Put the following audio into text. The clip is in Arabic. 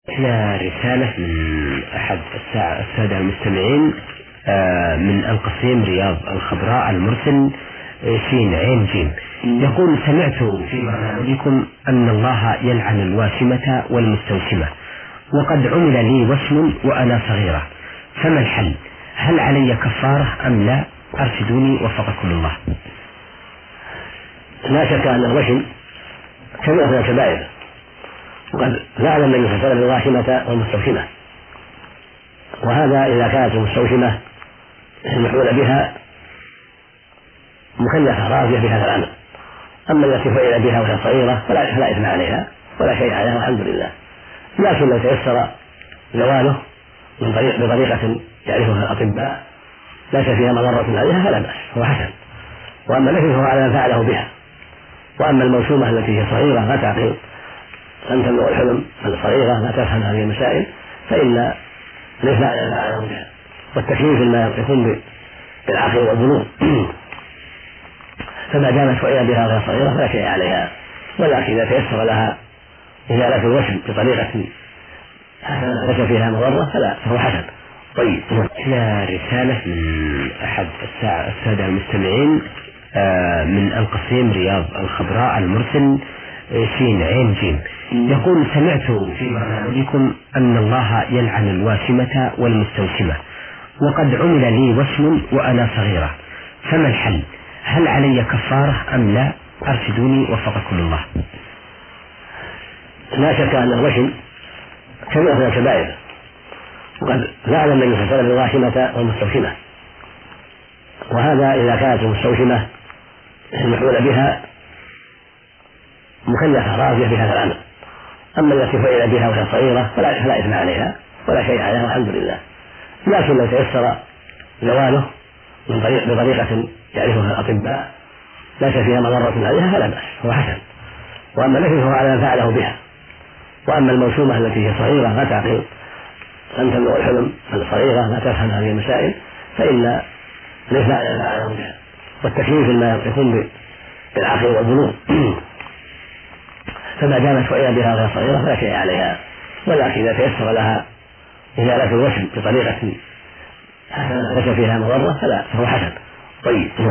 هنا رسالة من أحد السادة المستمعين من القصيم رياض الخضراء المرسل سين عين جيم. يقول: سمعت في برنامجكم أن الله يلعن الواشمة والمستوشمة، وقد عمل لي وشم وأنا صغيرة، فما الحل؟ هل علي كفارة أم لا؟ أرشدوني وفقكم الله. لا شك أن الوشم كبيرة من الكبائر، وقد لعن النبي صلى الله عليه وسلم الواشمة والمستوشمة، وهذا إذا كانت المستوشمة المحمول بها مكلفة راضية بهذا العمل. أما التي فعل بها وهي صغيرة فلا إثم عليها ولا شيء عليها والحمد لله، لكن لو تيسر زواله بطريقة يعرفها الأطباء ليس فيها مضرة عليها فلا بأس، هو حسن. وأما التي فهو على من فعله بها. وأما الموسومة التي هي صغيرة لا تعقل أن تبلغ الحلم الصغيرة لا تفهم هذه المسائل فإن ليس على من فعله بها، والتكليف ما يكون بالعقل والبلوغ فما دامت فعل بها وهي صغيرة فلا شيء عليها، ولكن إذا تيسر لها إزالة الوشم بطريقة ليس فيها مضرة فهو حسن. طيب. هنا رسالة من أحد السادة المستمعين من القصيم رياض الخضراء المرسل سين عين جيم. يقول: سمعت في برنامجكم أن الله يلعن الواشمة والمستوشمة، وقد عمل لي وشم وأنا صغيرة، فما الحل؟ هل علي كفارة أم لا؟ أرشدوني وفقكم الله. لا شك أن الوشم كبيرة من الكبائر، وقد لعن النبي صلى الله عليه وسلم الواشمة والمستوشمة، وهذا إذا كانت المستوشمة المحمول بها مكلفة راضية بهذا العمل. أما التي فعل بها وهي صغيرة فلا إثم عليها ولا شيء عليها والحمد لله، لكن لو تيسر زواله بطريقة يعرفها الأطباء ليس فيها مضرة عليها فلا بأس، هو حسن. وأما التي فهو على من فعله بها. وأما الموسومة التي هي صغيرة لا تعقل أن تبلغ الحلم الصغيرة لا تفهم هذه المسائل فإن ليس على من فعله بها، والتكليف ما يكون بالعقل والبلوغ فما دامت فعل بها وهي صغيرة فلا شيء عليها، ولكن إذا تيسر لها إزالة الوشم بطريقة ليس فيها مضرة فهو حسن. طيب.